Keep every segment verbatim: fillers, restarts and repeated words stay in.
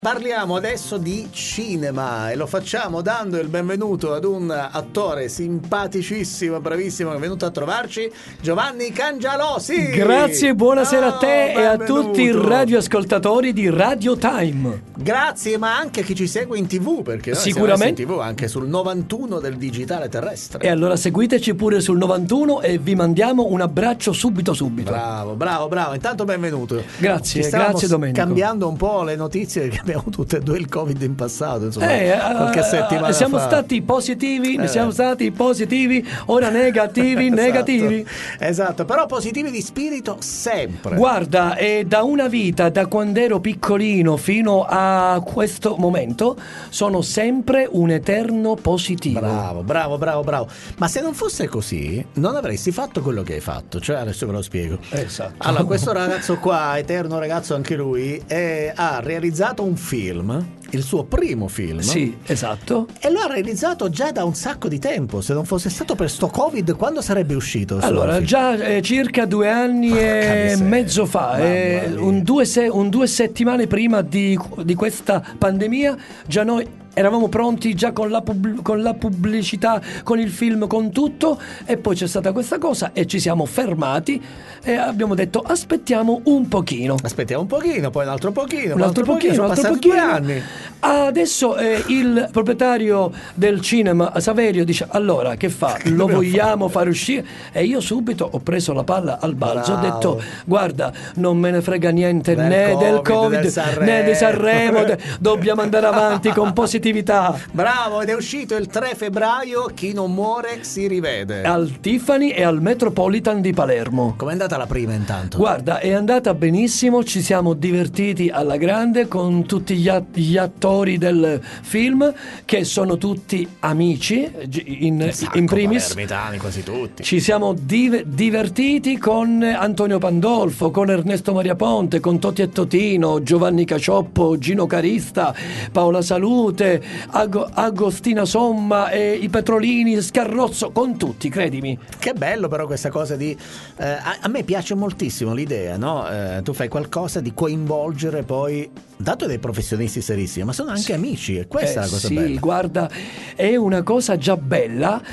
Parliamo adesso di cinema e lo facciamo dando il benvenuto ad un attore simpaticissimo, bravissimo, che è venuto a trovarci, Giovanni Cangialosi. Grazie, buonasera oh, a te e a benvenuto. tutti i radioascoltatori di Radio Time. Grazie, ma anche chi ci segue in tivù, perché noi sicuramente in tivù anche sul novantuno del digitale terrestre. E allora seguiteci pure sul novantuno e vi mandiamo un abbraccio subito subito. Bravo, bravo, bravo. Intanto benvenuto. Grazie, ci grazie Domenico. Cambiando un po' le notizie, perché abbiamo tutte e due il Covid in passato, insomma, eh, qualche settimana siamo fa. stati positivi, eh. siamo stati positivi, ora negativi, esatto, negativi. Esatto, però positivi di spirito sempre. Guarda, è da una vita, da quando ero piccolino fino a questo momento, sono sempre un eterno positivo. Bravo, bravo, bravo, bravo. Ma se non fosse così, non avresti fatto quello che hai fatto. Cioè, adesso ve lo spiego. Esatto. Allora, questo ragazzo qua, eterno ragazzo anche lui, è, ha realizzato un film, il suo primo film. Sì, esatto. E lo ha realizzato già da un sacco di tempo. Se non fosse stato per sto Covid, quando sarebbe uscito? Allora, già eh, circa due anni Porca e miseria. mezzo fa, eh, un, due se- un due settimane prima di, di questa pandemia, già noi eravamo pronti già con la, pub- con la pubblicità, con il film, con tutto, e poi c'è stata questa cosa e ci siamo fermati e abbiamo detto aspettiamo un pochino. Aspettiamo un pochino, poi un altro pochino, un altro pochino, sono un altro passati pochino. due anni. Adesso eh, il proprietario del cinema Saverio dice allora che fa? Lo vogliamo fare uscire? E io subito ho preso la palla al balzo. Bravo. Ho detto guarda, non me ne frega niente del né COVID, del Covid del né di Sanremo, de- dobbiamo andare avanti con positività. Bravo, ed è uscito il tre febbraio. Chi non muore si rivede al Tiffany e al Metropolitan di Palermo. Com'è andata la prima intanto? Guarda, è andata benissimo, ci siamo divertiti alla grande con tutti gli, att- gli attori del film, che sono tutti amici in, sacco, in primis palermitani, quasi tutti. Ci siamo div- divertiti con Antonio Pandolfo, con Ernesto Maria Ponte, con Toti e Totino, Giovanni Cacioppo, Gino Carista, Paola Salute, Ag- Agostina Somma, e i Petrolini, Scarrozzo, con tutti, credimi. Che bello però questa cosa di eh, a, a me piace moltissimo l'idea, no? Eh, tu fai qualcosa di coinvolgere poi, dato dei professionisti serissimi, ma sono anche sì. amici, e questa eh, è la cosa sì, bella. Sì, guarda, è una cosa già bella,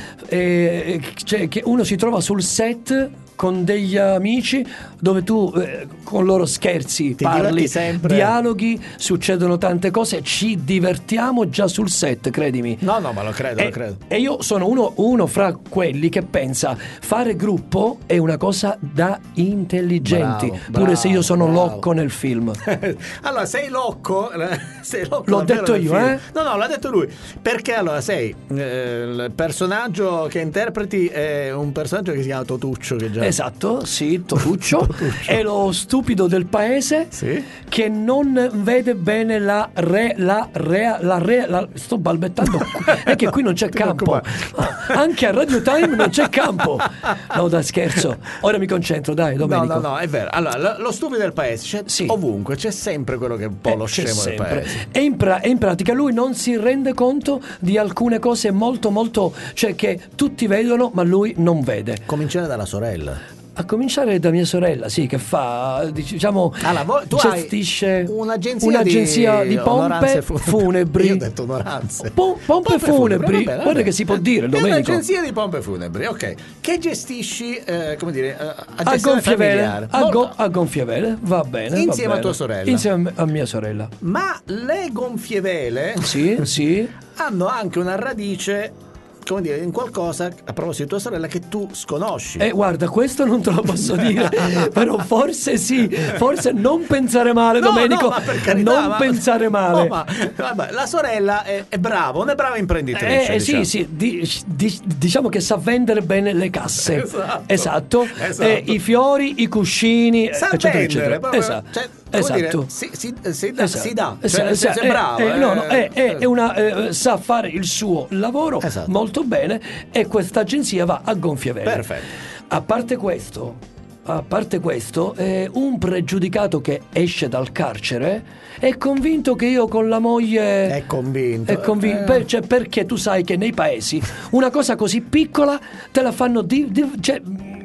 eh, cioè che uno si trova sul set con degli amici dove tu eh, con loro scherzi, Ti parli, sempre. dialoghi, succedono tante cose, ci divertiamo già sul set, credimi. No, no, ma lo credo, e, lo credo. E io sono uno, uno fra quelli che pensa fare gruppo è una cosa da intelligenti, bravo, pure bravo, se io sono bravo. locco nel film. Allora, sei locco, sei locco L'ho detto io, film. eh? No, no, l'ha detto lui. Perché allora sei eh, il personaggio che interpreti è un personaggio che si chiama Totuccio, che già Esatto, sì, Totuccio, Totuccio. È lo stupido del paese, sì? che non vede bene la re, la re, la re, la, sto balbettando, è che qui non c'è campo, ah, anche a Radio Time non c'è campo. No, da scherzo, ora mi concentro, dai Domenico. No, no, no, è vero. Allora, lo, lo stupido del paese c'è sì. ovunque, c'è sempre quello che è un po' eh, lo scemo del paese. E in, pra- e in pratica lui non si rende conto di alcune cose molto molto, cioè che tutti vedono ma lui non vede. Cominciare dalla sorella. A cominciare da mia sorella, sì, che fa, diciamo, allora, voi, tu gestisce un'agenzia, un'agenzia di, di pompe funebri. funebri. Io ho detto onoranze. Pom- pompe, pompe funebri, funebri. Vabbè, guarda che si può dire, è Domenico. Un'agenzia di pompe funebri, ok. Che gestisci, eh, come dire, eh, a Gonfiavele. A, go- a Gonfiavele, va bene. Insieme va bene. a tua sorella. Insieme a mia sorella. Ma le gonfievele sì, sì. hanno anche una radice, come dire, in qualcosa, a proposito di tua sorella, che tu sconosci. Eh, guarda, questo non te lo posso dire, però forse sì, forse non pensare male, no, Domenico, no, ma per carità, non ma, pensare male. No, ma, vabbè, la sorella è, è brava, una brava imprenditrice. Eh, diciamo. Sì, sì, di, di, diciamo che sa vendere bene le casse. Esatto. Esatto. esatto. Eh, i fiori, i cuscini, sa eccetera, vendere, eccetera. Proprio, esatto. Cioè, esatto. Dire, si, si, si, dà, esatto. si dà, esatto. cioè, esatto. è brava. Eh, eh, no, no, eh, è, è una, eh, sa fare il suo lavoro esatto. molto bene, e questa agenzia va a gonfiavele. Perfetto. A parte questo, a parte questo, eh, un pregiudicato che esce dal carcere è convinto che io con la moglie è convinto, è convinto eh. per, cioè, perché tu sai che nei paesi una cosa così piccola te la fanno di, di, cioè,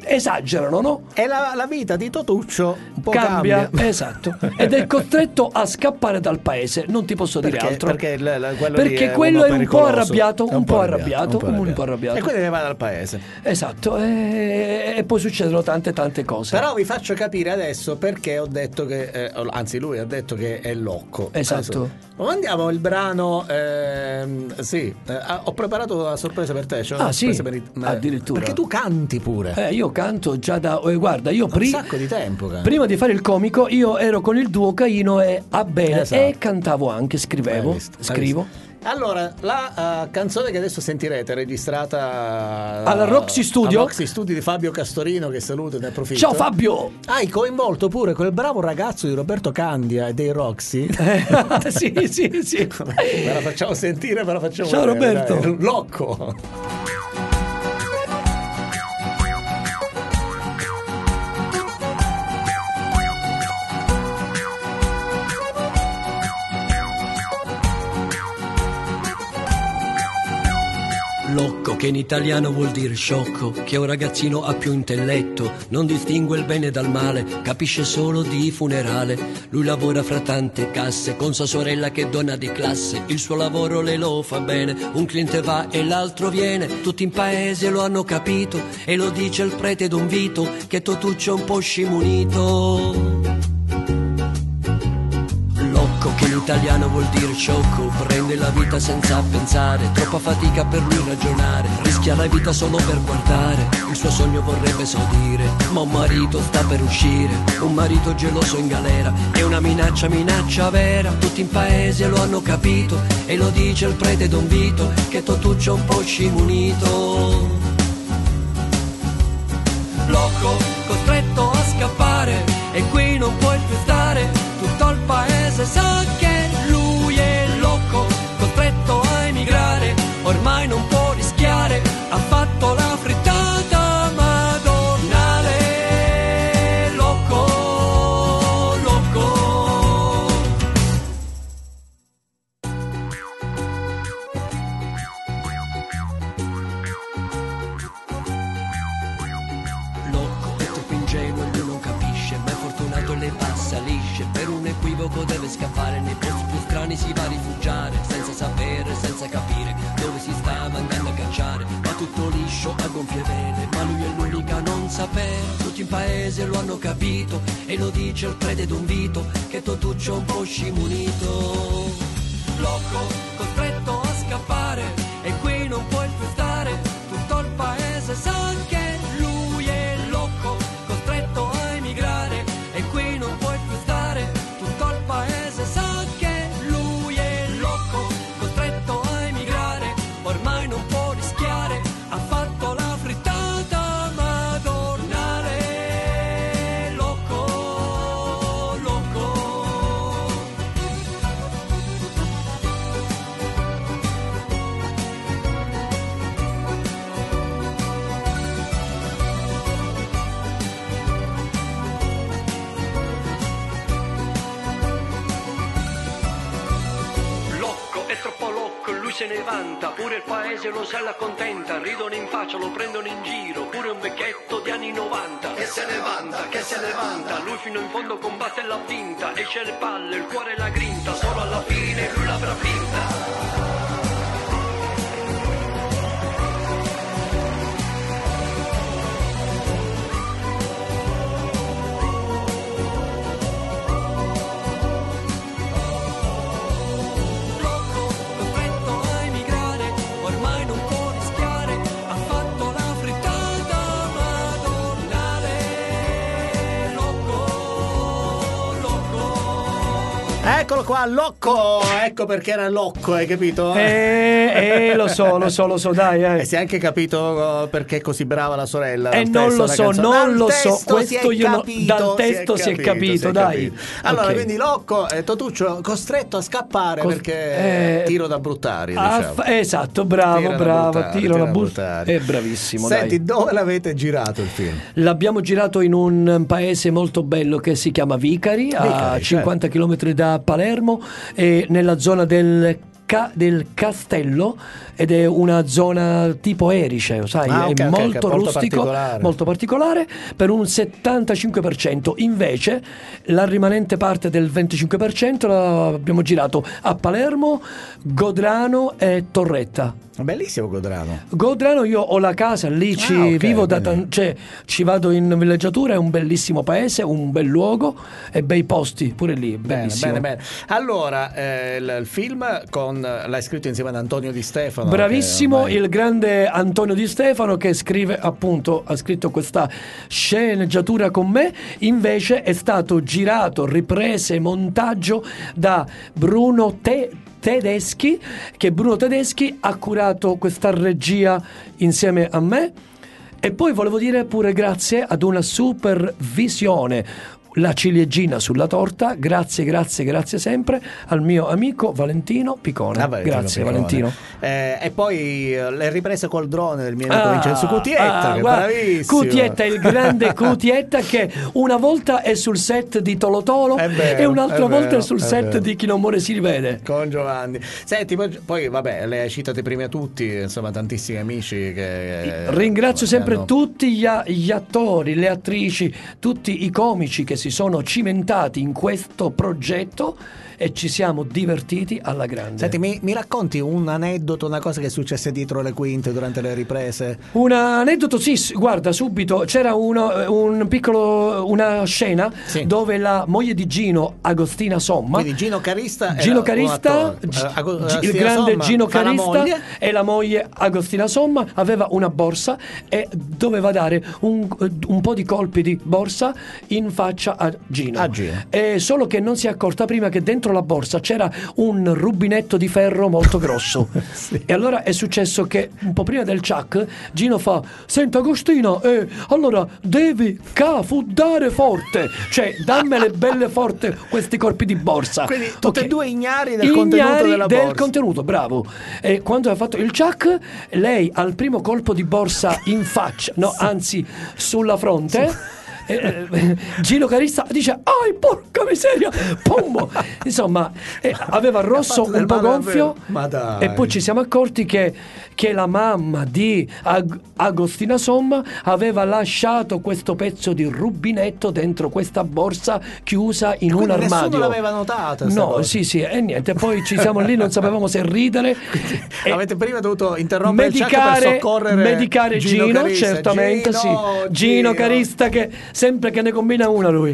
esagerano, no? E la, la vita di Totuccio un po' Cambia, cambia. esatto. Ed è costretto a scappare dal paese, non ti posso dire Perché, altro. perché, il- la- quello, lì Perché è quello uno è un po' pericoloso. arrabbiato, È un po' arrabbiato, un po' arrabbiato. E quindi ne va dal paese. Esatto, e, e poi succedono tante tante cose. Però vi faccio capire adesso perché ho detto che, eh, anzi lui ha detto che è locco. Esatto. Adesso, mandiamo il brano, ehm, sì, eh, ho preparato una sorpresa per te. Cioè Ah, una sì? sorpresa per i- Addirittura. Perché tu canti pure. Eh, io canto già da eh, guarda, io Un pri- sacco di tempo canti. prima di fare il comico io ero con il duo Caino e Abele Esatto. e cantavo anche, scrivevo, Hai visto, hai scrivo. visto. Allora, la uh, canzone che adesso sentirete è registrata uh, Alla Roxy Studio. alla Roxy Studio di Fabio Castorino, che saluto e ne approfitto. Ciao Fabio! Hai coinvolto pure quel bravo ragazzo di Roberto Candia e dei Roxy. Eh, sì, sì, sì. Me la facciamo sentire, me la facciamo Ciao, vedere, Roberto. dai. Locco. Locco, che in italiano vuol dire sciocco, che un ragazzino ha più intelletto, non distingue il bene dal male, capisce solo di funerale. Lui lavora fra tante casse, con sua sorella che è donna di classe, il suo lavoro le lo fa bene, un cliente va e l'altro viene, tutti in paese lo hanno capito, e lo dice il prete Don Vito, che Totuccio è un po' scimunito. Locco, che in italiano vuol dire sciocco, prende la vita senza pensare, troppa fatica per lui ragionare, rischia la vita solo per guardare, il suo sogno vorrebbe esaudire, ma un marito sta per uscire, un marito geloso in galera, è una minaccia, minaccia vera, tutti in paese lo hanno capito, e lo dice il prete Don Vito, che Totuccio è un po' scimunito. Locco, costretto a scappare, e qui non puoi più stare, tutto il paese sa che lui è locco, costretto a emigrare, ormai non può rischiare, ha fatto la frittata madornale. Locco, locco. Locco, è troppo ingenuo e lui non capisce, ma è fortunato e le passa lisce, per un equivoco deve scappare, nei posti più strani si va a rifugiare, senza sapere, senza capire dove si sta andando a cacciare, va tutto liscio a gonfie vele, ma lui è l'unica a non sapere, tutti in paese lo hanno capito, e lo dice il prete Don Vito, che Totuccio è un po' scimunito. Locco, costretto a scappare, e qui non puoi più stare, tutto il paese sa che lui è locco, costretto a emigrare, e qui non puoi più stare, tutto il paese sa che lui è locco, costretto a emigrare, ormai non può rischiare, ha fatto la frittata madornale. Locco, locco. Locco, è troppo locco, lui se ne vanta, pure il paese lo sa la contenta, ridono in faccia, lo prendono in giro, pure un vecchietto di anni novanta, che se ne vanta, che se ne vanta, lui fino in fondo combatte la vinta, esce le palle, il cuore e la grinta, solo alla fine lui l'avrà vinta. Locco, costretto a emigrare, ormai non può rischiare, ha fatto la frittata madornale. Locco, locco. Eccolo qua, Locco. Ecco perché era Locco, hai capito? Eh, eh, lo so, lo so, lo so, dai. E Eh. si è anche capito uh, perché è così brava la sorella. Eh, dal non testo lo della so, canzone. non Dal lo so, testo si è questo io no- capito, dal testo si è capito, si è dai. capito. Allora, Ok. quindi Locco, eh, Totuccio costretto a scappare Cos- perché eh, tiro da bruttari, Ah, diciamo. fa- esatto, bravo, Tira da bravo, bruttari, tiro tira la da bu- bruttari. È bravissimo, Senti, dai. dove l'avete girato il film? L'abbiamo girato in un paese molto bello che si chiama Vicari, a Vicari, cinquanta chilometri da Palermo, e nella zona del ca- del castello, ed è una zona tipo Erice, sai, ah, okay, è okay, molto okay, rustico, molto particolare. molto particolare, per un settantacinque per cento. Invece la rimanente parte del venticinque per cento l'abbiamo girato a Palermo, Godrano e Torretta. Bellissimo Godrano. Godrano, io ho la casa lì, ci ah, okay, vivo da tan- cioè, ci vado in villeggiatura, è un bellissimo paese, un bel luogo e bei posti pure lì, bellissimo. Bene, bene, bene. Allora, eh, il, il film con l'hai scritto insieme ad Antonio Di Stefano. Bravissimo, ormai... il grande Antonio Di Stefano, che scrive, appunto, ha scritto questa sceneggiatura con me. Invece è stato girato, riprese, montaggio da Bruno Te Tedeschi, che Bruno Tedeschi ha curato questa regia insieme a me. E poi volevo dire pure grazie ad una supervisione, la ciliegina sulla torta, grazie, grazie, grazie sempre al mio amico Valentino Picone. Ah, Valentino grazie Picone. Valentino. Eh, e poi le riprese col drone del mio amico ah, Vincenzo Cutietta, ah, che guarda, bravissimo. Cutietta, il grande Cutietta, che una volta è sul set di Tolo Tolo è vero, e un'altra è volta vero, è sul è set vero. di Chi non muore si rivede. Con Giovanni. Senti, poi, poi vabbè, le hai citate prima tutti, insomma, tantissimi amici che... Ringrazio che sempre hanno... tutti gli, gli attori, le attrici, tutti i comici che si sono cimentati in questo progetto e ci siamo divertiti alla grande. Senti, mi, mi racconti un aneddoto, una cosa che è successa dietro le quinte durante le riprese? Un aneddoto, sì, guarda, subito c'era uno, un piccolo, una scena sì. dove la moglie di Gino, Agostina Somma, quindi Gino Carista, Gino Carista G- G- il grande Somma, Gino Carista la e la moglie Agostina Somma, aveva una borsa e doveva dare un, un po' di colpi di borsa in faccia a Gino, a Gino. E solo che non si è accorta prima che dentro la borsa c'era un rubinetto di ferro molto grosso. sì. E allora è successo che un po' prima del ciak Gino fa: senta Agostina, eh, allora devi cafuddare forte, cioè dammele belle forte questi colpi di borsa. Quindi tutte okay. e due ignari del ignari contenuto della del borsa. contenuto, bravo. E quando ha fatto il ciak, lei al primo colpo di borsa in faccia, no, anzi sulla fronte sì. Eh, eh, Gino Carista dice: ai porca miseria, pombo. Insomma, eh, aveva il rosso un po' gonfio. E poi ci siamo accorti che, che la mamma di Ag- Agostina Somma aveva lasciato questo pezzo di rubinetto dentro questa borsa chiusa in un armadio. Nessuno l'aveva notata. No, cosa. sì, sì, e niente. Poi ci siamo lì, non sapevamo se ridere. E avete prima dovuto interrompere medicare, il chat per soccorrere medicare Gino, Gino certamente Gino, sì. Gino, Gino Carista, che sempre che ne combina una lui.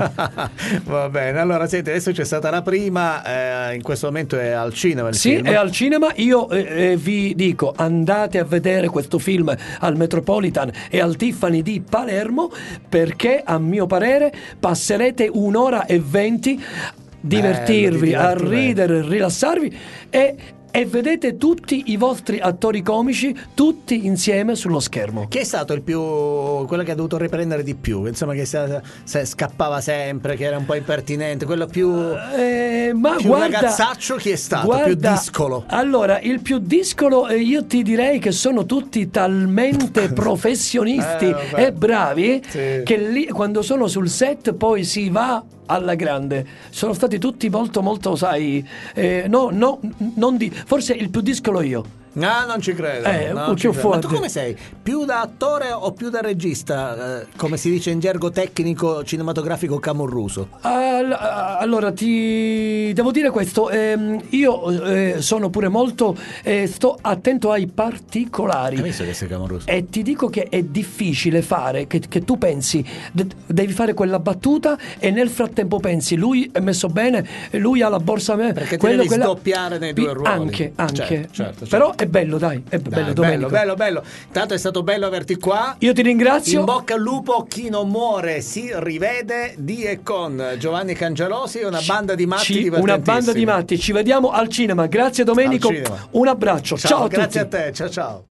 Va bene, allora senti, adesso c'è stata la prima, eh, in questo momento è al cinema il sì, film. è al cinema. Io eh, vi dico, andate a vedere questo film al Metropolitan e al Tiffany di Palermo, perché a mio parere passerete un'ora e venti divertirvi, bello, a ridere, rilassarvi e e vedete tutti i vostri attori comici tutti insieme sullo schermo. Chi è stato il più, quello che ha dovuto riprendere di più, insomma, che se, se scappava sempre, che era un po' impertinente, quello più, eh, ma più guarda, ragazzaccio? Chi è stato? Guarda, più discolo? Allora, il più discolo, eh, io ti direi che sono tutti talmente professionisti eh, e bravi sì. che lì quando sono sul set poi si va alla grande. Sono stati tutti molto molto, sai, eh, no, no, non di, forse il più discolo io. No, non ci credo. Eh, non ci ci credo. Ma tu fuori. come sei? Più da attore o più da regista? Eh, come si dice in gergo tecnico cinematografico camorruso? All- allora, ti devo dire questo. ehm, io eh, sono pure molto eh, sto attento ai particolari. Hai visto che sei camorruso? E ti dico che è difficile fare, che, che tu pensi de- devi fare quella battuta e nel frattempo pensi lui è messo bene, lui ha la borsa me- perché ti quello, devi quella... sdoppiare nei due ruoli. Anche, anche. Certo, certo, certo. Però è bello, dai, è dai, bello, bello, bello, bello. Tanto è stato bello averti qua. Io ti ringrazio. In bocca al lupo, Chi non muore si rivede di e con Giovanni Cangelosi e una banda di matti ci, una banda di matti. Ci vediamo al cinema. Grazie Domenico. Un abbraccio. Ciao, ciao a grazie tutti. a te. Ciao ciao.